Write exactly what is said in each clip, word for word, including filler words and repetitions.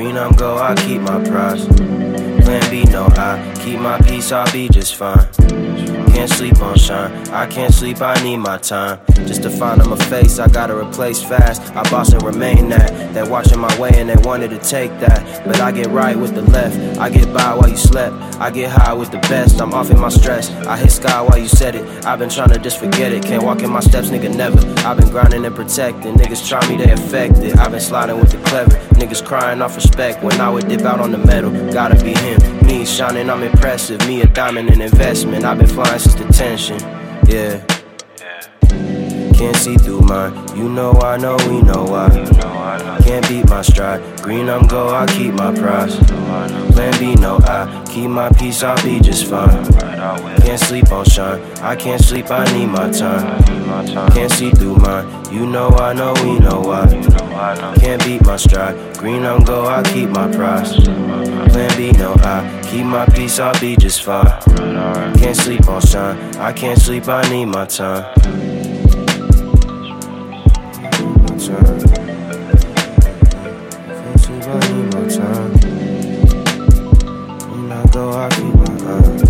Green, I'm go, I keep my prize. Plan B, no, I keep my peace, I'll be just fine. Can't sleep on shine, I can't sleep, I need my time. Just to find on my face, I gotta replace fast. I boss and remain that. They watching my way and they wanted to take that. But I get right with the left, I get by while you slept. I get high with the best, I'm off in my stress. I hit sky while you said it, I've been trying to just forget it. Can't walk in my steps, nigga, never. I've been grinding and protecting, niggas try me, they affected. I've been sliding with the clever, niggas crying off respect. When I would dip out on the metal, gotta be him. Me shining, I'm impressive, me a diamond, an investment. I've been flying since detention, yeah. Can't see through mine, you know I know, we know why. Can't beat my stride, green I'm go, I keep my prize. Plan B, no, I keep my peace, I'll be just fine. Can't sleep on shine, I can't sleep, I need my time. Can't see through mine, you know I know, we know why. Can't beat my stride, green I'm go, I keep my prize. Plan B, no, I keep my peace, I'll be just fine. Can't sleep on shine, I can't sleep, I need my time. Time. Can't sleep, I need my time. When I go, I keep my eye.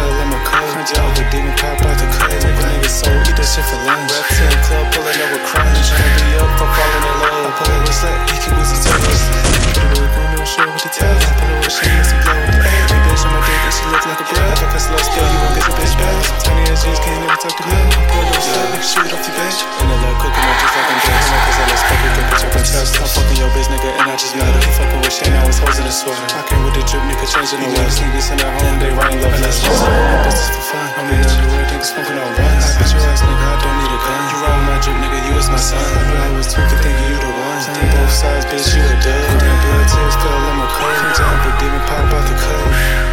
fell in my cup. Crunch out the demon, pop out the cut. Nigga soul, eat that shit for lunch. Rap to the club, pulling up with crunch. Tryna be up, I'm falling in love. I pull it with slack, he keep with his toes. Put it with one little short with the tail. I pull it with shit, and some blow with the air. Big bitch on my dick, and she look like a bread. I got that slow skill, you won't get your bitch back. Tiny ass jeans, can't never talk to me. I pull it with slack, nigga, shoot it off your bitch. And I love cooking, I just like I'm dressed. Cause I love smoking, good bitch, I can test. I'm fucking your bitch, nigga, and I just met her. He fucking with Shane, I was hoes in the sweater. I came with the drip, nigga, changing the west. Niggas in their home, they writing love letters. Business for fun, I'm in the underworld, nigga, smoking on runs. I bet your ass, nigga, I don't need a gun. You roll my drip, nigga, you is my son. I knew I was tweaking, thinking you the one. Playing both sides, bitch, you a dub. Damn blood tears fell in my coat. Crunch out the demon, pop out the cut.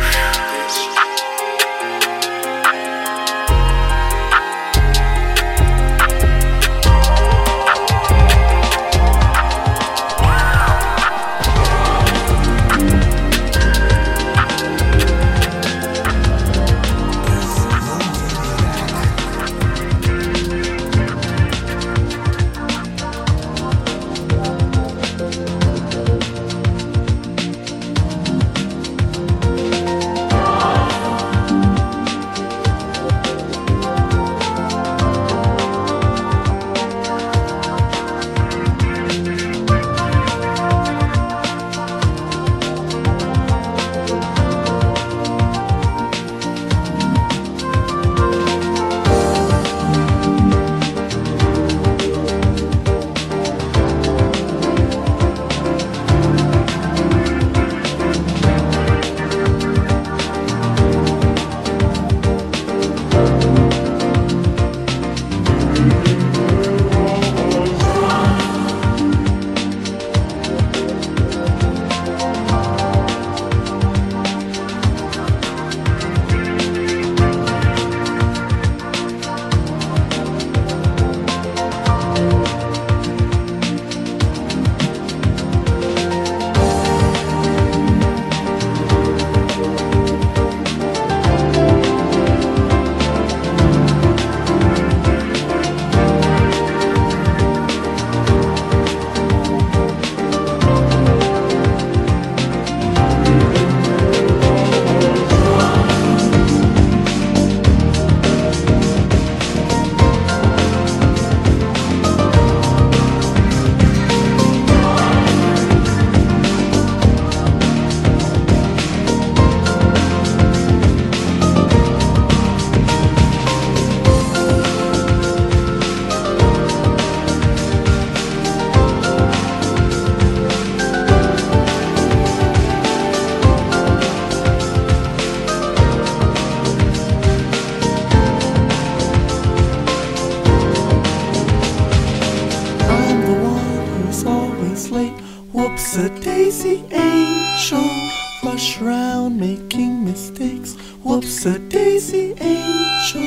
Whoops-a-daisy angel, rush round making mistakes. Whoops-a-daisy angel,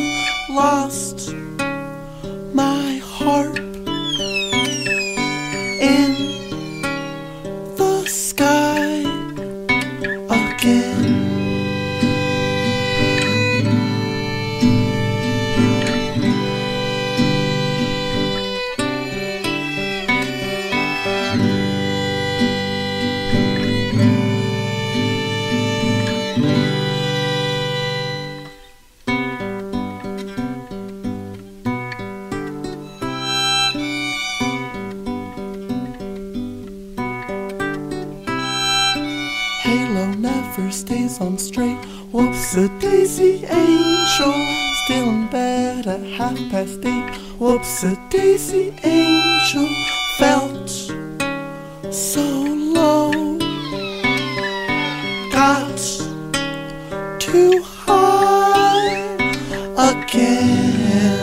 lost my heart in the sky again. Halo never stays on straight. Whoops-a-daisy angel, still in bed at half past eight. Whoops-a-daisy angel, felt so low, got too high again.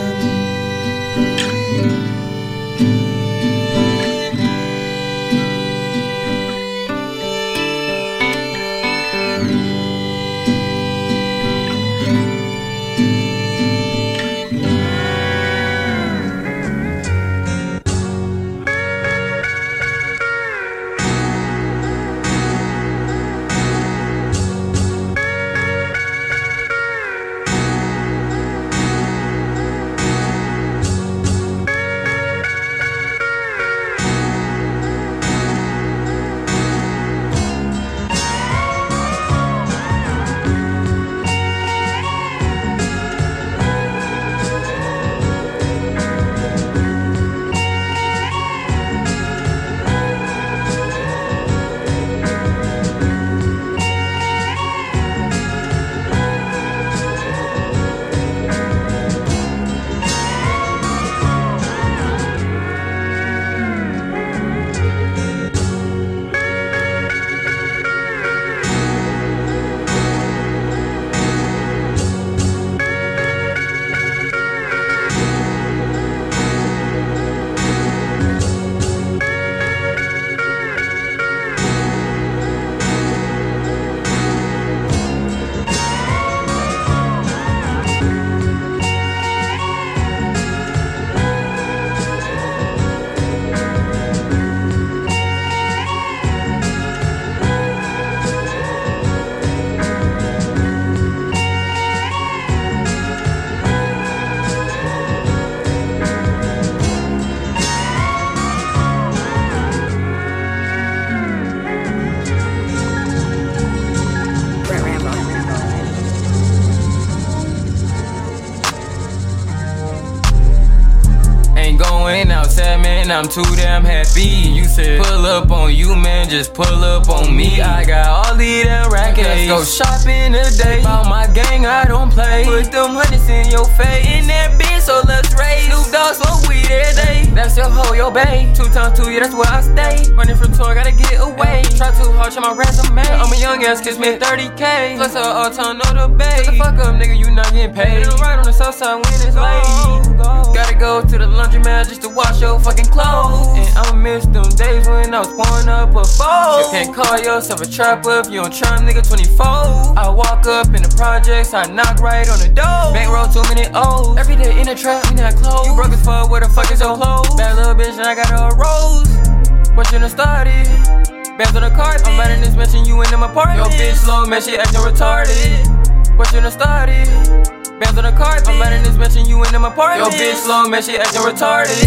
outside, man, I'm too damn happy. You said pull up on you, man, just pull up on me. I got all these damn rackets. Let's go shopping today. About my gang, I don't play. Put them hundreds in your face. In that bitch, so let's raise. Snoop Dogg smoke weed every day. That's your hoe, your bae. Two times two, yeah, that's where I stay. Running from tour, gotta get away. Try too hard, check my resume. I'm a young ass, kiss me thirty K. Plus a all time know the bay. Shut the fuck up, nigga, you not getting paid. Don't ride on the south side when it's late. Gotta go to the laundromat just to wash your fucking clothes. And I'ma miss them days when I was pouring up a bowl. You can't call yourself a trapper if you don't try, nigga, twenty-four. I walk up in the projects, I knock right on the door. Bankroll too many O's. Every day in the trap, we not close. You broke as fuck, where the fuck is your clothes? Bad little bitch and I got her a rose. What you done started? Bands on the carpet. I'm riding this bitch and you in them apartments. Yo bitch slow, man, she acting retarded. What you done started? Bands on the carpet. I'm riding this bitch and you in them apartments. Yo bitch slow, man, she acting retarded.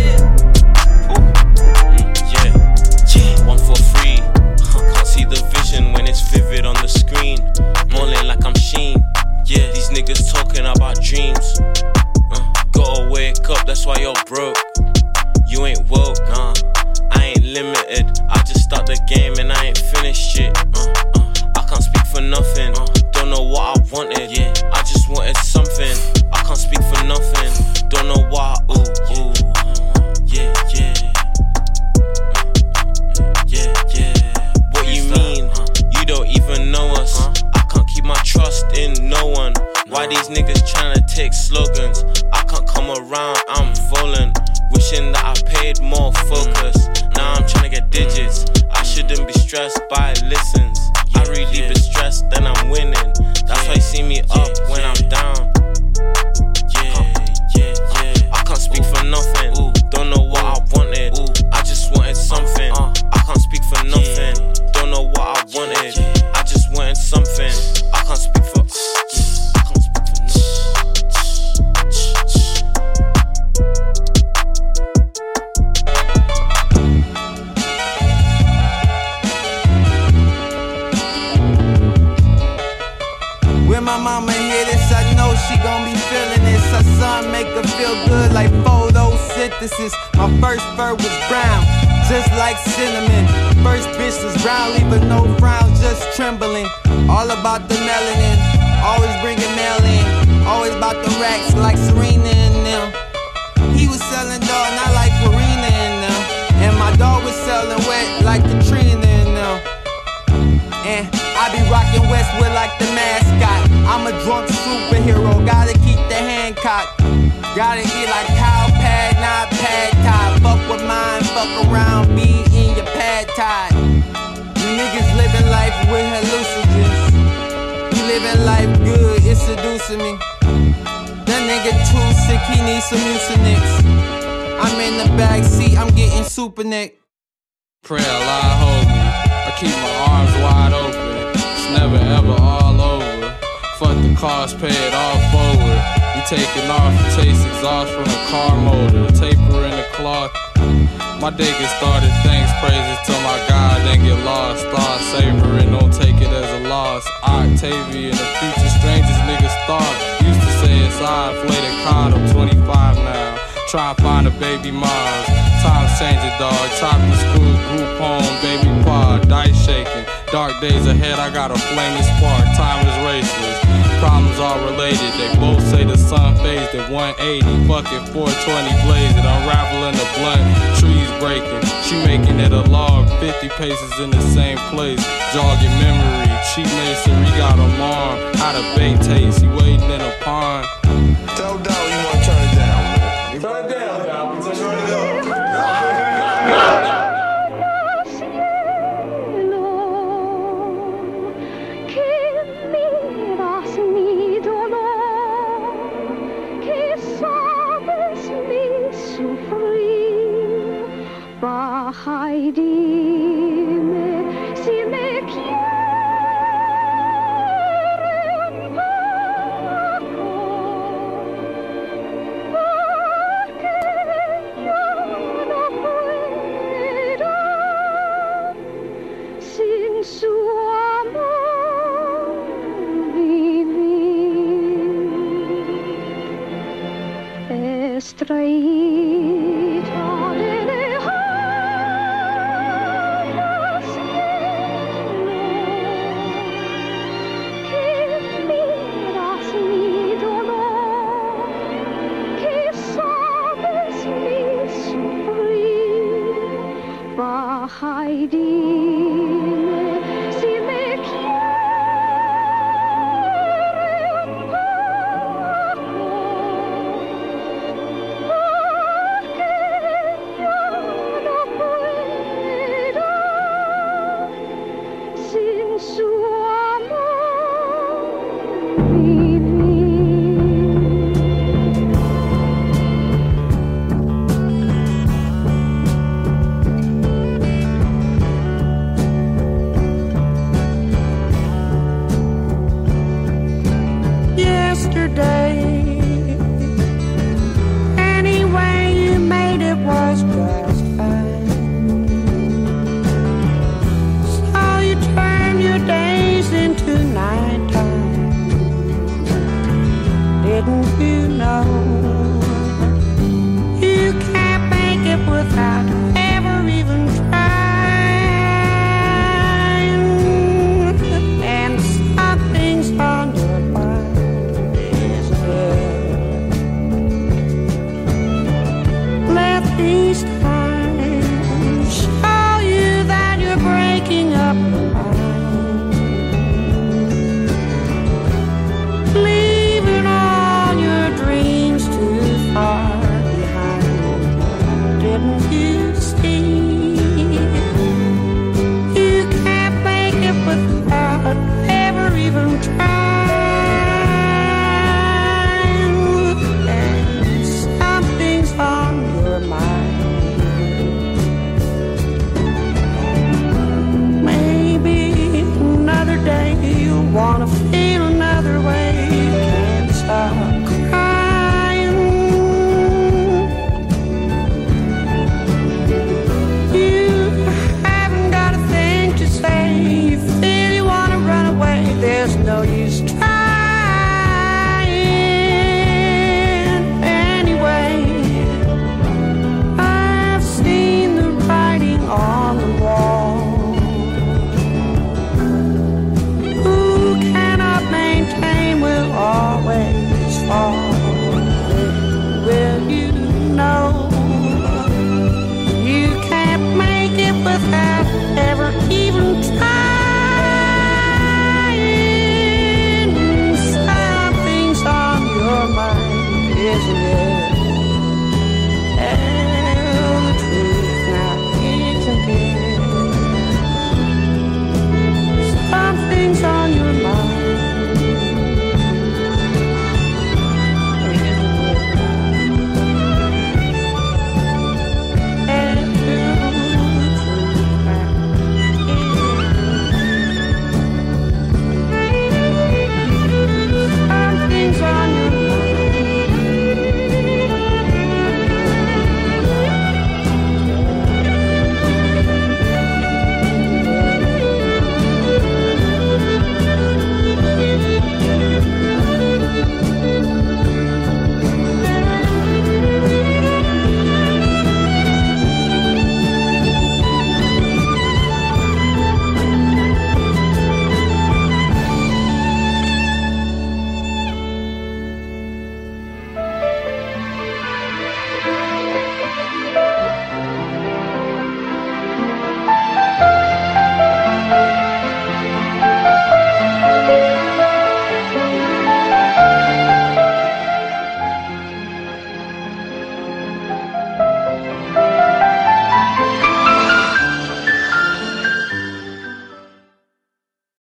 Yeah, yeah, one for free. Can't see the vision when it's vivid on the screen. Moaning like I'm Sheen. Yeah, these niggas talking about dreams. Uh, gotta wake up, that's why you're broke. You ain't woke, nah. I ain't limited. I just start the game and I ain't finished shit. Uh, uh, I can't speak for nothing. Uh, don't know what I wanted. Yeah, I just wanted something. I can't speak for nothing. Don't know why. Ooh, ooh, yeah, yeah, yeah, yeah. What you mean? You don't even know us. I can't keep my trust in no one. Why these niggas tryna take slogans? I can't come around. I'm violent. Wishing that I paid more focus. Now I'm tryna get digits. I shouldn't be stressed by listens. I really be stressed, then I'm winning. That's why you see me up when I'm down. Yeah, yeah, yeah. I can't speak for nothing. Don't know what I wanted. I just wanted something. I can't speak for nothing. Don't know what I wanted. I just wanted something. I can't speak for. I can't speak for nothing. When my mama hear this, I know she gon' be feeling this. Her son make her feel good like photosynthesis. My first fur was brown, just like cinnamon. First bitch was brown, leaving no frown, just trembling. All about the melanin, always bringing mail in. Always about the racks like Serena and them. He was selling dog, not like Farina and them. And my dog was selling wet like Katrina and them. And I be rockin' Westwood like the mascot. I'm a drunk superhero, gotta keep the hand cocked. Gotta eat like cow pad, not pad thai. Fuck with mine, fuck around, be in your pad thai. You niggas living life with hallucinogens. You living life good, it's seducing me. That nigga too sick, he needs some Mucinex. I'm in the back seat, I'm getting super nick. Prayer lie hold me. I keep my arms wide open. It's never ever all over. Fuck the cost, pay it all forward. We taking off and taste exhaust from the car motor. Taper in the cloth. My day get started, thanks, praises to my God, then get lost. Start savoring, don't take it as a loss. Octavian, the future strangest niggas thought. Used to say it's I, inflated card, I'm twenty-five now. Try and find a baby moms. Times changing, dog. Chopping the school, group home, baby pod, dice shaking. Dark days ahead, I got a flaming spark. Time is racist. Problems all related. They both say the sun phased at one eighty. Fucking four twenty blazing, unraveling the blunt. Trees breaking. She making it a log. fifty paces in the same place. Jogging memory. Cheap masonry got a arm. How the bait taste? He waiting in a pond. Tell Dow you wanna turn it down, man. Turn it down, Dow. Turn it up. Ay, dime si me quieres un poco, porque yo no puedo sin su amor vivir. Estrellita de Didn't you know you can't make it without ever even trying? And something's on your mind, isn't it? Let these times show you that you're breaking up your mind, leaving all your dreams too far behind. Didn't you see? You can't make it without ever even trying. And something's on your mind. Maybe another day you'll wanna feel another way. You can't stop crying. You haven't got a thing to say. You feel you wanna run away. There's no use trying. Anyway, I've seen the writing on the wall. Who cannot maintain will always fall.